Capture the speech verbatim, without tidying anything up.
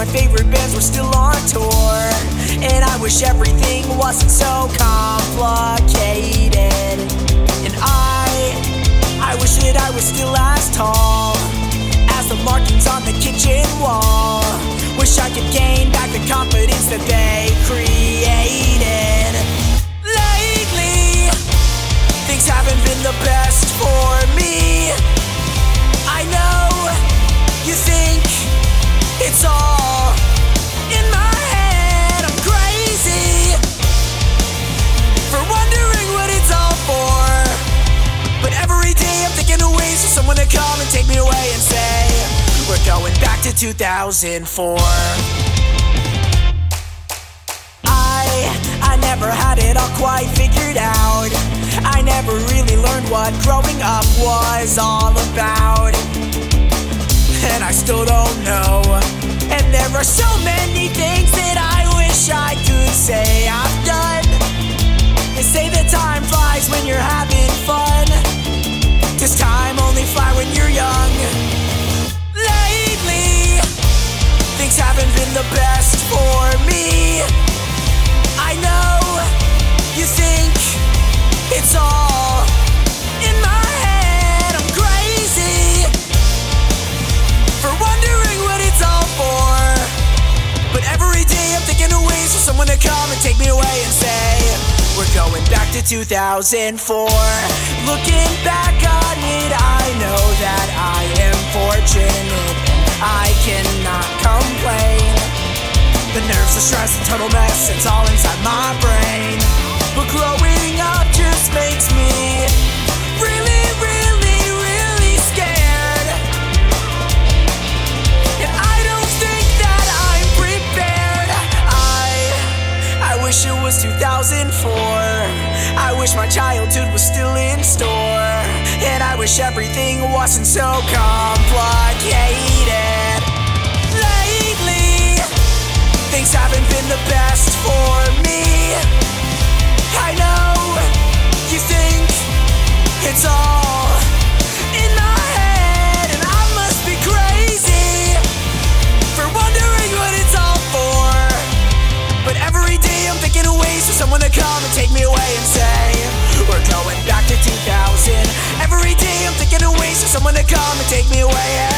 my favorite bands were still on tour. And I wish everything wasn't so complicated. And I, I wish that I was still as tall as the markings on the kitchen wall. Wish I could gain back the confidence that they created. Lately, things haven't been the best for me. I know you think it's all in my head. I'm crazy for wondering what it's all for. But every day I'm thinking of ways for someone to come and take me away and say, we're going back to two thousand four. I, I never had it all quite figured out. I never really learned what growing up was all about. And I still don't know. And there are so many things that I wish I could say I've done. They say that time flies when you're having fun. Does time only fly when you're young? Lately, things haven't been the best for me. I know you think it's all in my head. I'm crazy for wondering what it's all for. But every day I'm thinking of ways for someone to come and take me away and say, we're going back to two thousand four. Looking back on it, I know that I am fortunate. I cannot complain. The nerves, the stress, the total mess, it's all inside my brain. But growing up just makes me really, really, really scared. And I don't think that I'm prepared. I, I wish it was two thousand four. I wish my childhood was still in store. And I wish everything wasn't so complicated. Lately, things haven't been the best for me. I know you think it's all in my head. And I must be crazy for wondering what it's all for. But every day I'm thinking of ways for someone to come and take me away and say, we're going back to two thousand. Every day I'm thinking of ways for someone to come and take me away.